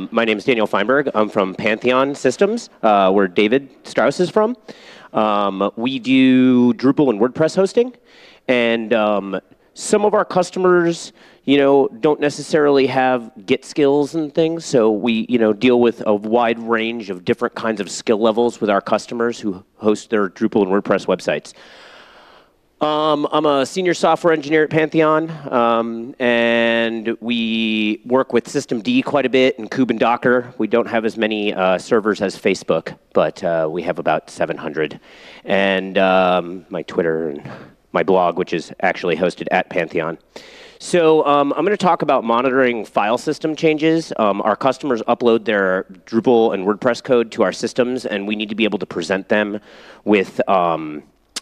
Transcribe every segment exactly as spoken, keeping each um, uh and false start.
Um, my name is Daniel Feinberg. I'm from Pantheon Systems, uh, where David Strauss is from. Um, we do Drupal and WordPress hosting, and um, some of our customers, you know, don't necessarily have Git skills and things, so we, you know, deal with a wide range of different kinds of skill levels with our customers who host their Drupal and WordPress websites. Um, I'm a senior software engineer at Pantheon, um, and we work with systemd quite a bit and Kube and Docker. We don't have as many uh, servers as Facebook, but uh, we have about seven hundred. And um, my Twitter and my blog, which is actually hosted at Pantheon. So um, I'm going to talk about monitoring file system changes. Um, our customers upload their Drupal and WordPress code to our systems, and we need to be able to present them with um,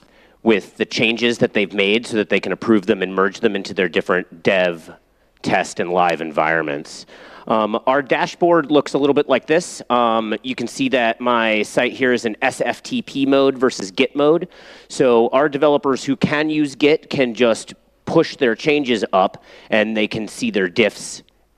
with the changes that they've made so that they can approve them and merge them into their different dev, test, and live environments. Um, our dashboard looks a little bit like this. Um, you can see that my site here is in S F T P mode versus Git mode. So our developers who can use Git can just push their changes up, and they can see their diffs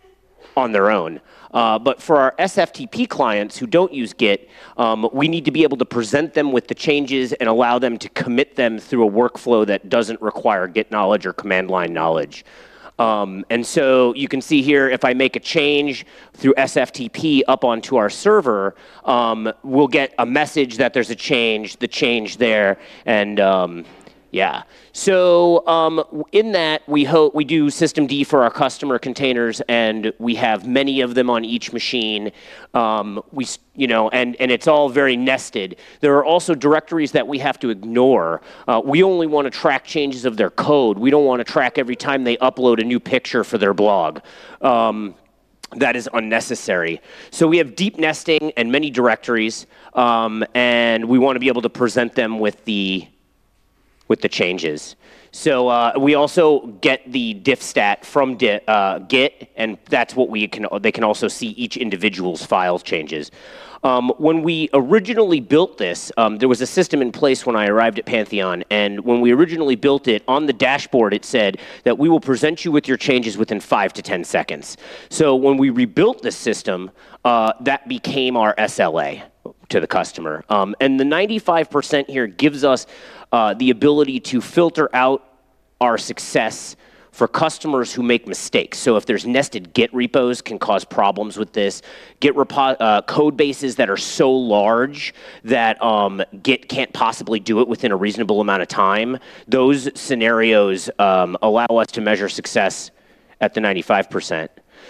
on their own. Uh, but for our S F T P clients who don't use Git, um, we need to be able to present them with the changes and allow them to commit them through a workflow that doesn't require Git knowledge or command line knowledge. Um, and so you can see here, if I make a change through S F T P up onto our server, um, we'll get a message that there's a change, the change there, and um, yeah. So um, in that, we hope we do systemd for our customer containers, and we have many of them on each machine. Um, we, you know, and and it's all very nested. There are also directories that we have to ignore. Uh, we only want to track changes of their code. We don't want to track every time they upload a new picture for their blog. Um, That is unnecessary. So we have deep nesting and many directories, um, and we want to be able to present them with the with the changes. So uh, we also get the diff stat from di uh, Git, and that's what we can, they can also see each individual's file changes. Um, when we originally built this, um, there was a system in place when I arrived at Pantheon, and when we originally built it, on the dashboard it said that we will present you with your changes within five to ten seconds. So when we rebuilt this system, uh, that became our S L A to the customer. Um, and the ninety-five percent here gives us uh, the ability to filter out our success for customers who make mistakes. So if there's nested Git repos can cause problems with this. Git repo uh, code bases that are so large that um, Git can't possibly do it within a reasonable amount of time. Those scenarios um, allow us to measure success at the ninety-five percent.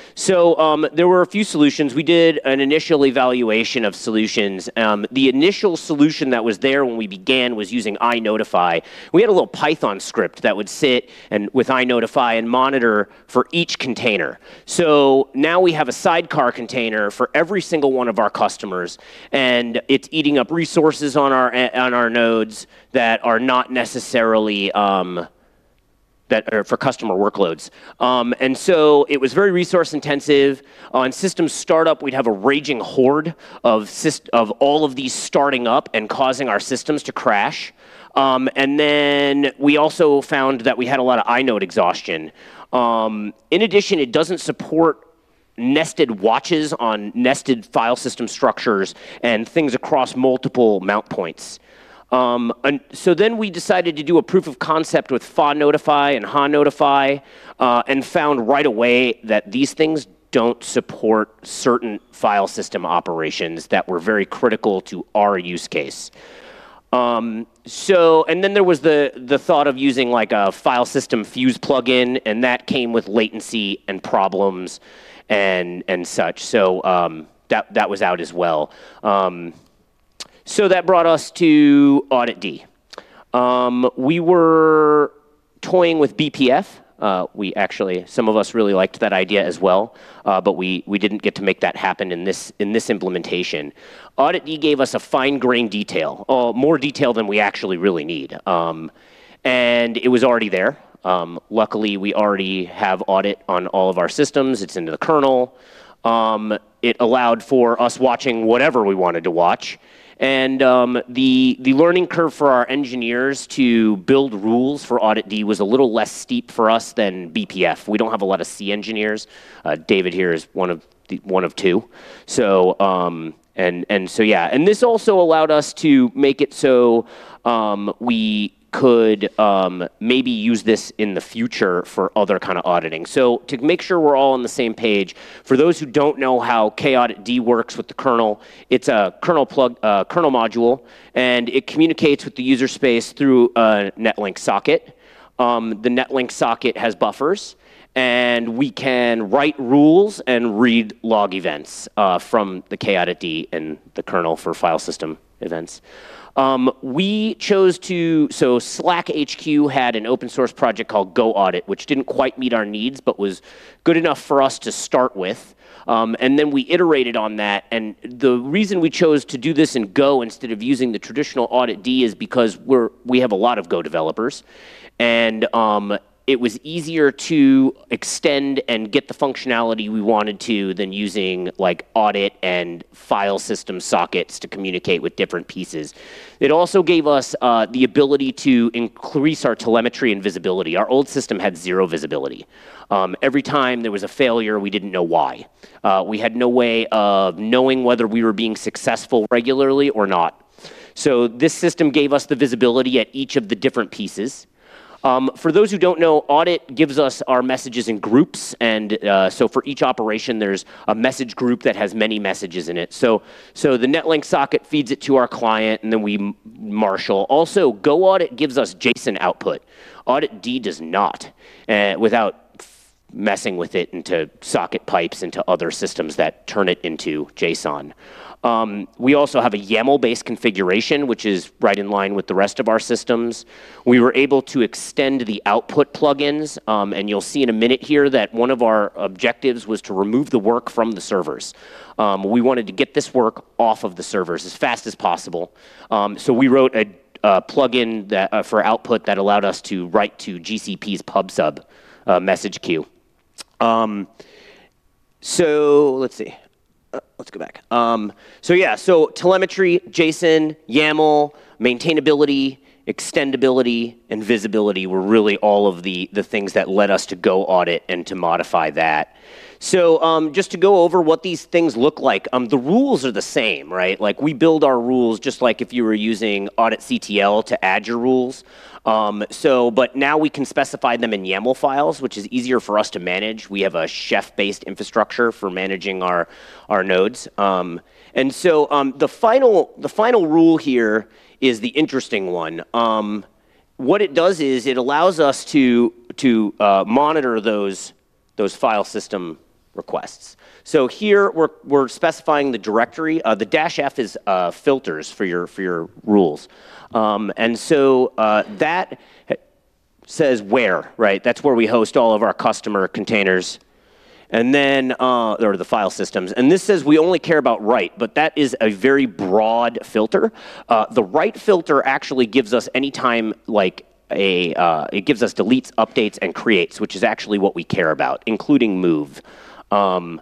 So um, there were a few solutions. We did an initial evaluation of solutions. Um, the initial solution that was there when we began was using iNotify. We had a little Python script that would sit and with iNotify and monitor for each container. So now we have a sidecar container for every single one of our customers, and it's eating up resources on our on our nodes that are not necessarily um, that are for customer workloads. Um, and so it was very resource intensive. On system startup, we'd have a raging horde of, of all of these starting up and causing our systems to crash. Um, and then we also found that we had a lot of inode exhaustion. Um, in addition, it doesn't support nested watches on nested file system structures and things across multiple mount points. Um, and so then we decided to do a proof of concept with FaNotify and HaNotify, uh, and found right away that these things don't support certain file system operations that were very critical to our use case. Um, so, and then there was the, the thought of using like a file system fuse plugin, and that came with latency and problems and, and such. So um, that, that was out as well. Um, So that brought us to auditd. Um, we were toying with B P F. Uh, we actually, some of us really liked that idea as well, uh, but we, we didn't get to make that happen in this, in this implementation. auditd gave us a fine-grained detail, uh, more detail than we actually really need. Um, and it was already there. Um, luckily, we already have audit on all of our systems. It's into the kernel. Um, it allowed for us watching whatever we wanted to watch. And um, the, the learning curve for our engineers to build rules for auditd was a little less steep for us than B P F. We don't have a lot of C engineers. Uh, David here is one of the, one of two. So, um, and, and so, yeah. And this also allowed us to make it so um, we could um, maybe use this in the future for other kind of auditing. So to make sure we're all on the same page, for those who don't know how K-Audit-D works with the kernel, it's a kernel plug, uh, kernel module, and it communicates with the user space through a Netlink socket. Um, the Netlink socket has buffers, and we can write rules and read log events uh, from the K-Audit-D and the kernel for file system events. Um, we chose to, so Slack H Q had an open source project called GoAudit, which didn't quite meet our needs, but was good enough for us to start with. Um, and then we iterated on that. And the reason we chose to do this in Go instead of using the traditional Audit-D is because we're, we have a lot of Go developers. And um, it was easier to extend and get the functionality we wanted to than using like audit and file system sockets to communicate with different pieces. It also gave us uh, the ability to increase our telemetry and visibility. Our old system had zero visibility. Um, every time there was a failure, we didn't know why. Uh, we had no way of knowing whether we were being successful regularly or not. So this system gave us the visibility at each of the different pieces. Um, for those who don't know, audit gives us our messages in groups, and uh, so for each operation, there's a message group that has many messages in it. So, so the Netlink socket feeds it to our client, and then we marshal. Also, GoAudit gives us JSON output. Audit-D does not, uh, without messing with it into socket pipes into other systems that turn it into JSON. Um, we also have a YAML-based configuration, which is right in line with the rest of our systems. We were able to extend the output plugins, um, and you'll see in a minute here that one of our objectives was to remove the work from the servers. Um, we wanted to get this work off of the servers as fast as possible. Um, so we wrote a, a plugin that, uh, for output that allowed us to write to G C P's PubSub uh, message queue. Um, so let's see. Uh, let's go back. Um, so yeah, so telemetry, JSON, YAML, maintainability, extendability, and visibility were really all of the, the things that led us to go audit and to modify that. So um, just to go over what these things look like, um, the rules are the same, right? Like we build our rules just like if you were using audit C T L to add your rules. Um, so, but now we can specify them in YAML files, which is easier for us to manage. We have a Chef-based infrastructure for managing our, our nodes. Um, and so um, the, final, the final rule here is the interesting one. Um, what it does is it allows us to, to uh, monitor those, those file system requests. So here we're, we're specifying the directory. Uh, the dash F is uh, filters for your, for your rules. Um, and so uh, that says where, right? That's where we host all of our customer containers. And then, uh, or the file systems. And this says we only care about write, but that is a very broad filter. Uh, the write filter actually gives us anytime like a, uh, it gives us deletes, updates, and creates, which is actually what we care about, including move. Um,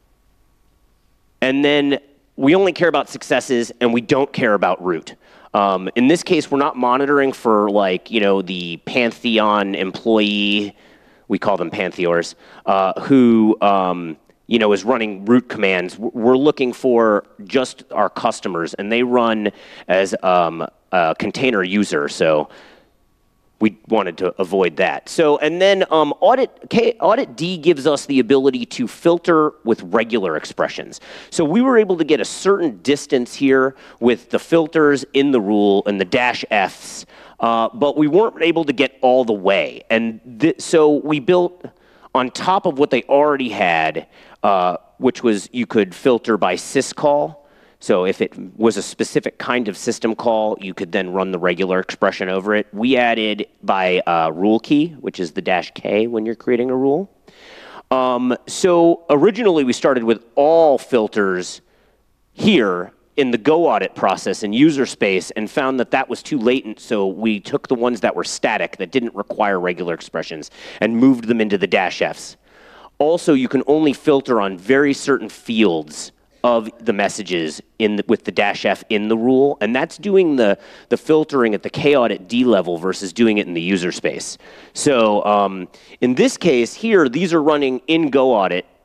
and then we only care about successes, and we don't care about root. Um, in this case, we're not monitoring for like, you know, the Pantheon employee, we call them Pantheors, uh, who, um, you know, is running root commands. We're looking for just our customers, and they run as um, a container user, so we wanted to avoid that. So, and then um, audit, K, Audit-D gives us the ability to filter with regular expressions. So we were able to get a certain distance here with the filters in the rule and the dash Fs, uh, but we weren't able to get all the way. And so we built on top of what they already had, uh, which was you could filter by syscall. So if it was a specific kind of system call, you could then run the regular expression over it. We added by uh, rule key, which is the dash K when you're creating a rule. Um, so originally we started with all filters here in the Go audit process in user space and found that that was too latent. So we took the ones that were static, that didn't require regular expressions, and moved them into the dash Fs. Also, you can only filter on very certain fields of the messages in the, with the dash F in the rule, and that's doing the, the filtering at the K-Audit-D level versus doing it in the user space. So um, in this case here, these are running in GoAudit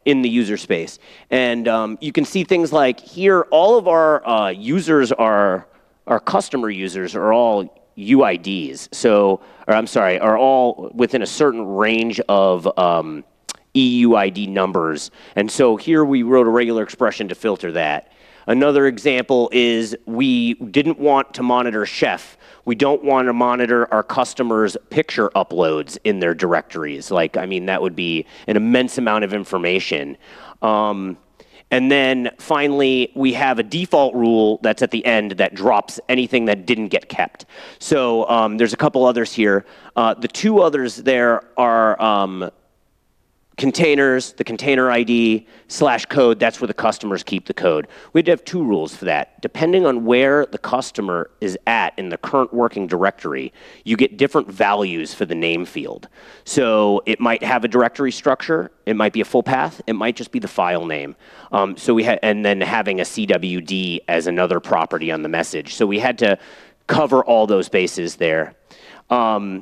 in the user space. And um, you can see things like here, all of our uh, users are, our customer users are all U I Ds. So, or I'm sorry, are all within a certain range of um, E U I D numbers. And so here we wrote a regular expression to filter that. Another example is we didn't want to monitor Chef. We don't want to monitor our customers' picture uploads in their directories. Like, I mean, that would be an immense amount of information. Um, and then finally, we have a default rule that's at the end that drops anything that didn't get kept. So um, there's a couple others here. Uh, the two others there are um, containers, the container I D, slash code, that's where the customers keep the code. We'd have two rules for that. Depending on where the customer is at in the current working directory, you get different values for the name field. So it might have a directory structure, it might be a full path, it might just be the file name. Um, so we had, and then having a C W D as another property on the message. So we had to cover all those bases there. Um,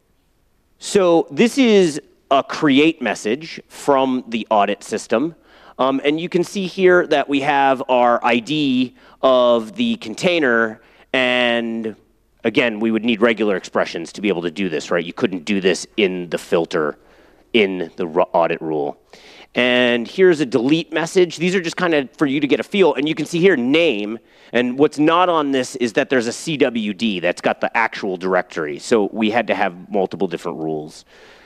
so this is a create message from the audit system. Um, and you can see here that we have our I D of the container, and again, we would need regular expressions to be able to do this, right? You couldn't do this in the filter in the audit rule. And here's a delete message. These are just kind of for you to get a feel. And you can see here name, and what's not on this is that there's a C W D that's got the actual directory. So we had to have multiple different rules.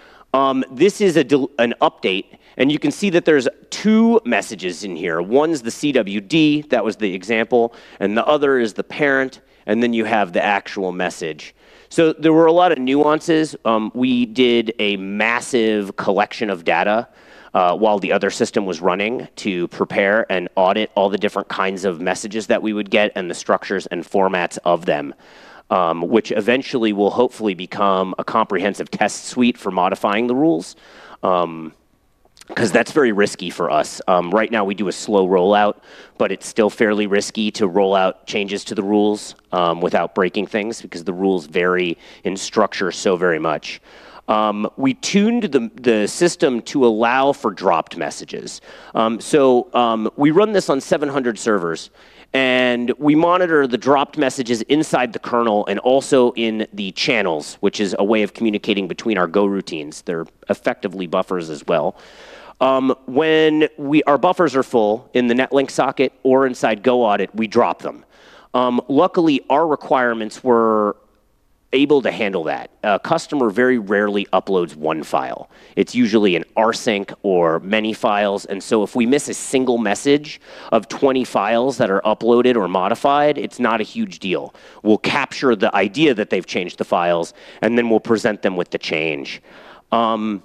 Um, this is a an update, and you can see that there's two messages in here. One's the C W D, that was the example, and the other is the parent, and then you have the actual message. So there were a lot of nuances. Um, we did a massive collection of data uh, while the other system was running to prepare and audit all the different kinds of messages that we would get and the structures and formats of them. Um, which eventually will hopefully become a comprehensive test suite for modifying the rules, um, because that's very risky for us. Um, right now we do a slow rollout, but it's still fairly risky to roll out changes to the rules um, without breaking things, because the rules vary in structure so very much. Um, we tuned the, the system to allow for dropped messages. Um, so um, we run this on seven hundred servers. And we monitor the dropped messages inside the kernel and also in the channels, which is a way of communicating between our Go routines. They're effectively buffers as well. Um, when we, our buffers are full in the Netlink socket or inside Go Audit, we drop them. Um, luckily, our requirements were able to handle that. A customer very rarely uploads one file. It's usually an rsync or many files, and so if we miss a single message of twenty files that are uploaded or modified, it's not a huge deal. We'll capture the idea that they've changed the files, and then we'll present them with the change. Um,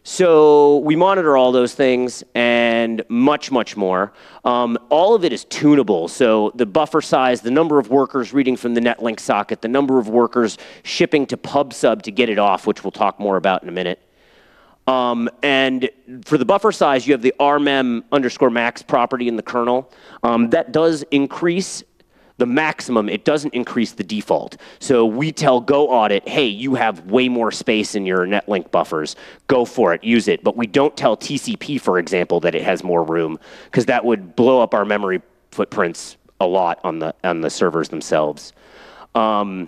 So we monitor all those things and much, much more. Um, all of it is tunable. So the buffer size, the number of workers reading from the Netlink socket, the number of workers shipping to PubSub to get it off, which we'll talk more about in a minute. Um, and for the buffer size, you have the rmem underscore max property in the kernel. Um, that does increase the maximum, it doesn't increase the default. So we tell Go Audit, hey, you have way more space in your Netlink buffers. Go for it, use it. But we don't tell T C P, for example, that it has more room, because that would blow up our memory footprints a lot on the, on the servers themselves. Um,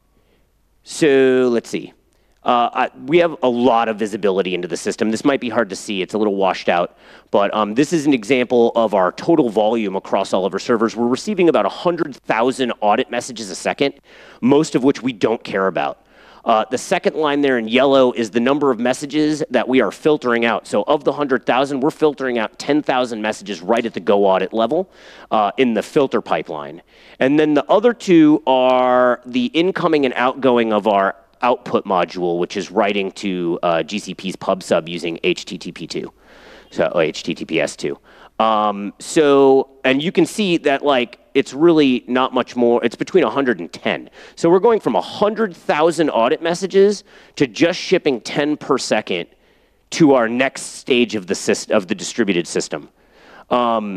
so let's see. Uh, I, we have a lot of visibility into the system. This might be hard to see. It's a little washed out. But um, this is an example of our total volume across all of our servers. We're receiving about one hundred thousand audit messages a second, most of which we don't care about. Uh, the second line there in yellow is the number of messages that we are filtering out. So of the one hundred thousand, we're filtering out ten thousand messages right at the Go Audit level uh, in the filter pipeline. And then the other two are the incoming and outgoing of our output module, which is writing to uh, G C P's PubSub using H T T P two, so oh, H T T P S two. Um, so, and you can see that like it's really not much more. It's between one hundred and ten. So we're going from one hundred thousand audit messages to just shipping ten per second to our next stage of the system, of the distributed system. Um,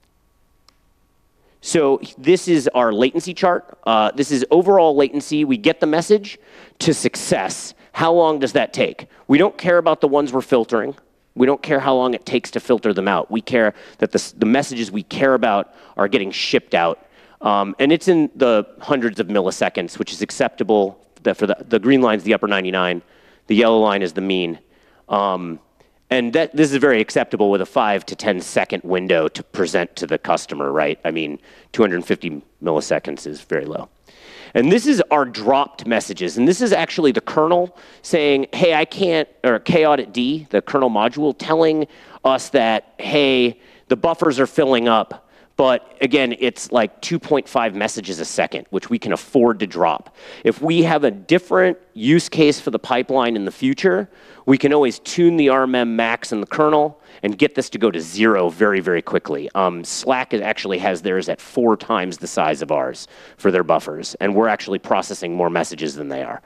So this is our latency chart. Uh, this is overall latency. We get the message to success. How long does that take? We don't care about the ones we're filtering. We don't care how long it takes to filter them out. We care that the, the messages we care about are getting shipped out. Um, and it's in the hundreds of milliseconds, which is acceptable. That for the, the green line is the upper ninety-nine. The yellow line is the mean. Um, and that, this is very acceptable with a five to ten second window to present to the customer, right? I mean, two hundred fifty milliseconds is very low. And this is our dropped messages. And this is actually the kernel saying, hey, I can't, or kauditd, the kernel module, telling us that, hey, the buffers are filling up. But again, it's like two point five messages a second, which we can afford to drop. If we have a different use case for the pipeline in the future, we can always tune the R M M max in the kernel and get this to go to zero very, very quickly. Um, Slack actually has theirs at four times the size of ours for their buffers, and we're actually processing more messages than they are.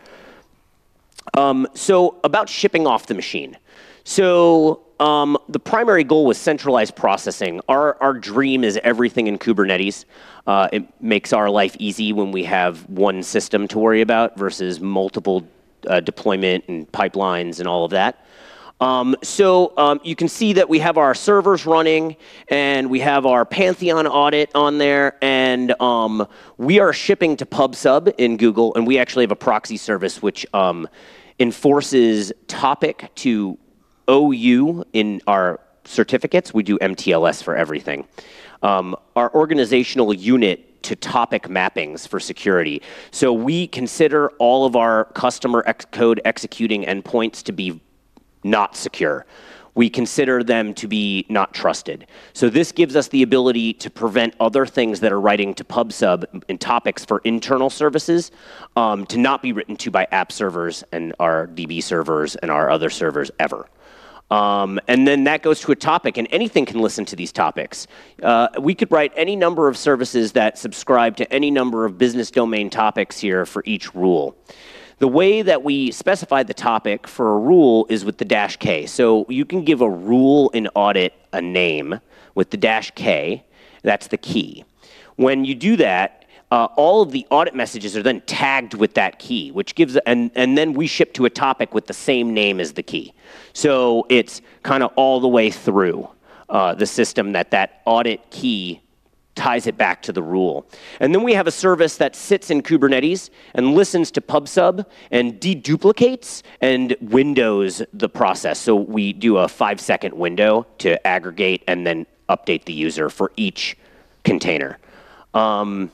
Um, so about shipping off the machine. So um, the primary goal was centralized processing. Our, our dream is everything in Kubernetes. Uh, it makes our life easy when we have one system to worry about versus multiple uh, deployment and pipelines and all of that. Um, so um, you can see that we have our servers running, and we have our Pantheon audit on there, and um, we are shipping to PubSub in Google, and we actually have a proxy service which um, enforces topic to O U in our certificates. We do M T L S for everything. Um, our organizational unit to topic mappings for security. So we consider all of our customer ex code executing endpoints to be not secure. We consider them to be not trusted. So this gives us the ability to prevent other things that are writing to PubSub and topics for internal services um, to not be written to by app servers and our D B servers and our other servers ever. Um, and then that goes to a topic, and anything can listen to these topics. Uh, we could write any number of services that subscribe to any number of business domain topics here for each rule. The way that we specify the topic for a rule is with the dash K. So you can give a rule in audit a name with the dash K. That's the key. When you do that, uh, all of the audit messages are then tagged with that key, which gives, and, and then we ship to a topic with the same name as the key. So it's kind of all the way through uh, the system that that audit key ties it back to the rule. And then we have a service that sits in Kubernetes and listens to PubSub and deduplicates and windows the process. So we do a five second window to aggregate and then update the user for each container. Um,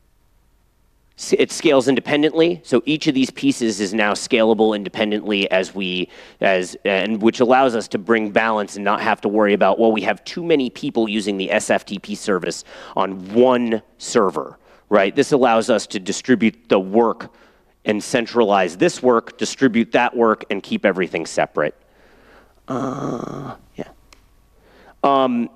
It scales independently, so each of these pieces is now scalable independently as we, as, and which allows us to bring balance and not have to worry about, well, we have too many people using the S F T P service on one server, right? This allows us to distribute the work and centralize this work, distribute that work, and keep everything separate. Uh, yeah. Um,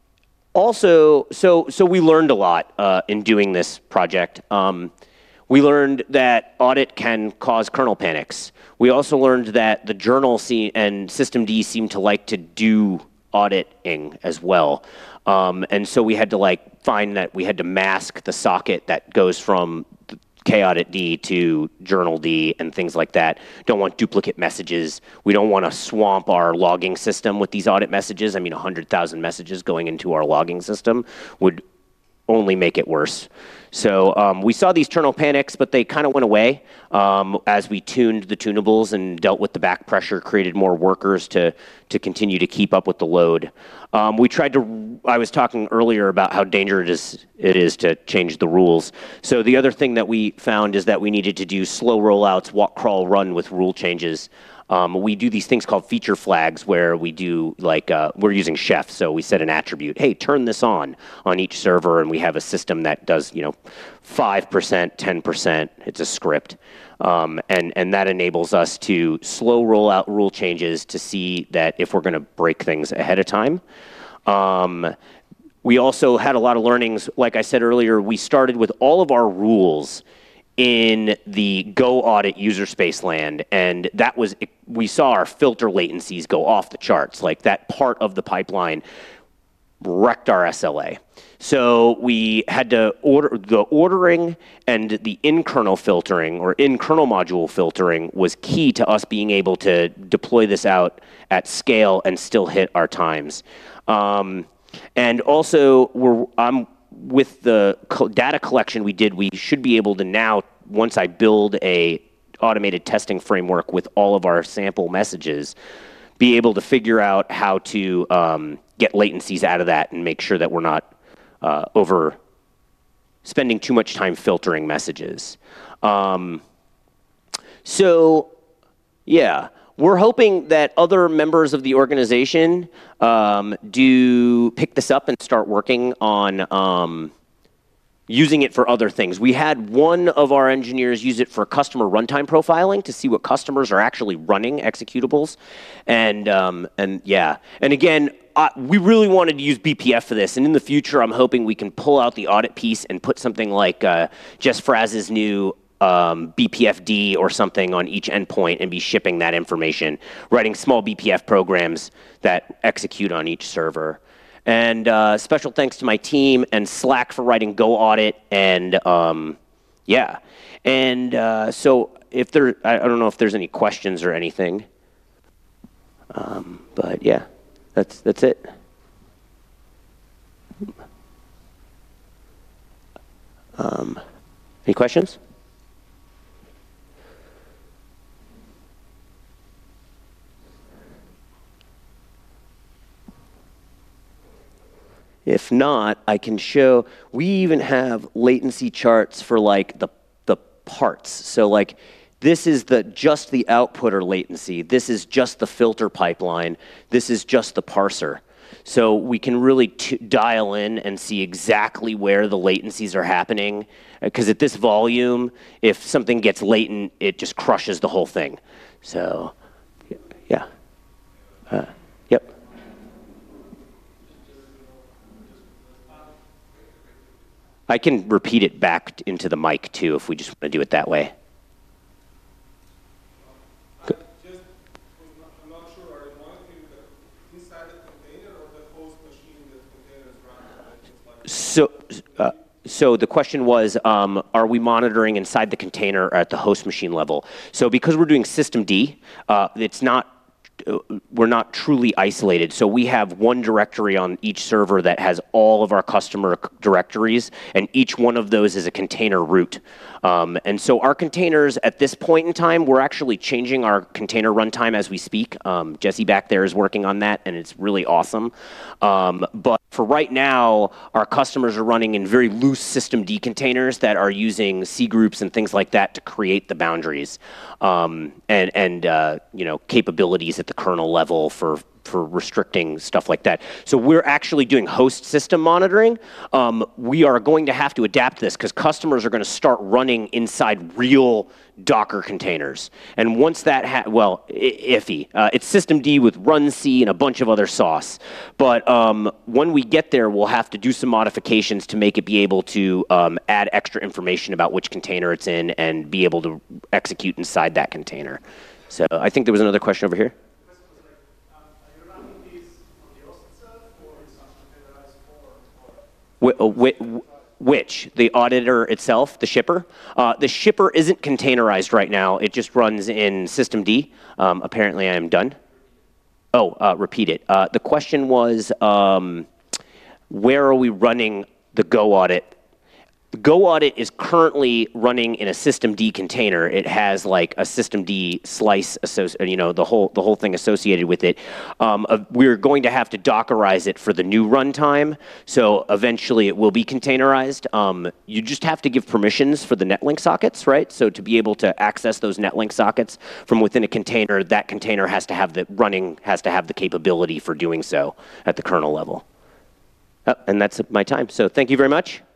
also, so, so we learned a lot uh, in doing this project. Um, We learned that audit can cause kernel panics. We also learned that the journal and systemd seem to like to do auditing as well. Um, and so we had to like find that we had to mask the socket that goes from kauditd to journald and things like that. Don't want duplicate messages. We don't want to swamp our logging system with these audit messages. I mean, one hundred thousand messages going into our logging system would only make it worse. So um, we saw these kernel panics, but they kind of went away um, as we tuned the tunables and dealt with the back pressure, created more workers to, to continue to keep up with the load. Um, we tried to, I was talking earlier about how dangerous it is, it is to change the rules. So the other thing that we found is that we needed to do slow rollouts, walk, crawl, run with rule changes. Um, we do these things called feature flags where we do like, uh, we're using Chef, so we set an attribute, hey, turn this on on each server, and we have a system that does, you know, five percent, ten percent, it's a script. Um, and, and that enables us to slow roll out rule changes to see that if we're gonna break things ahead of time. Um, we also had a lot of learnings, like I said earlier, we started with all of our rules in the Go audit user space land, and that was, we saw our filter latencies go off the charts. Like that part of the pipeline wrecked our S L A. So we had to order, the ordering and the in-kernel filtering or in-kernel module filtering was key to us being able to deploy this out at scale and still hit our times. Um, and also, we're, I'm, with the co data collection we did, we should be able to now, once I build a automated testing framework with all of our sample messages, be able to figure out how to um, get latencies out of that and make sure that we're not uh, over spending too much time filtering messages. Um, so, yeah, we're hoping that other members of the organization um, do pick this up and start working on um, using it for other things. We had one of our engineers use it for customer runtime profiling to see what customers are actually running executables. And, um, and yeah, and again, uh, we really wanted to use B P F for this. And in the future, I'm hoping we can pull out the audit piece and put something like uh, Jess Fraz's new um, B P F D or something on each endpoint and be shipping that information, writing small B P F programs that execute on each server. And uh, special thanks to my team and Slack for writing Go Audit, and um, yeah. And uh, so if there, I, I don't know if there's any questions or anything, um, but yeah, that's that's it. Um, any questions? If not, I can show, we even have latency charts for like the, the parts. So like, this is the just the output or latency. This is just the filter pipeline. This is just the parser. So we can really t dial in and see exactly where the latencies are happening. Because at this volume, if something gets latent, it just crushes the whole thing. So, yeah. Uh, yep. I can repeat it back into the mic too if we just want to do it that way. I just, I'm not sure, are you monitoring the inside the container or the host machine that container is running? So, uh, so the question was, um, are we monitoring inside the container or at the host machine level? So because we're doing systemd, uh, it's not we're not truly isolated. So we have one directory on each server that has all of our customer directories, and each one of those is a container root. Um, and so our containers, at this point in time, we're actually changing our container runtime as we speak. Um, Jesse back there is working on that, and it's really awesome. Um, but for right now, our customers are running in very loose systemd containers that are using C groups and things like that to create the boundaries um, and, and uh, you know, capabilities at the kernel level for for restricting stuff like that. So we're actually doing host system monitoring. Um, we are going to have to adapt this because customers are going to start running inside real Docker containers. And once that, ha well, iffy. Uh, it's systemd with runc and a bunch of other sauce. But um, when we get there, we'll have to do some modifications to make it be able to um, add extra information about which container it's in and be able to execute inside that container. So I think there was another question over here. Which? The auditor itself, the shipper? Uh, the shipper isn't containerized right now. It just runs in systemd. Um, apparently I am done. Oh, uh, repeat it. Uh, the question was, um, where are we running the Go Audit? Go Audit is currently running in a systemd container. It has like a systemd slice, you know, the whole the whole thing associated with it. Um, uh, we're going to have to Dockerize it for the new runtime, so eventually it will be containerized. Um, you just have to give permissions for the netlink sockets, right? So to be able to access those netlink sockets from within a container, that container has to have the running has to have the capability for doing so at the kernel level. Oh, and that's my time. So thank you very much.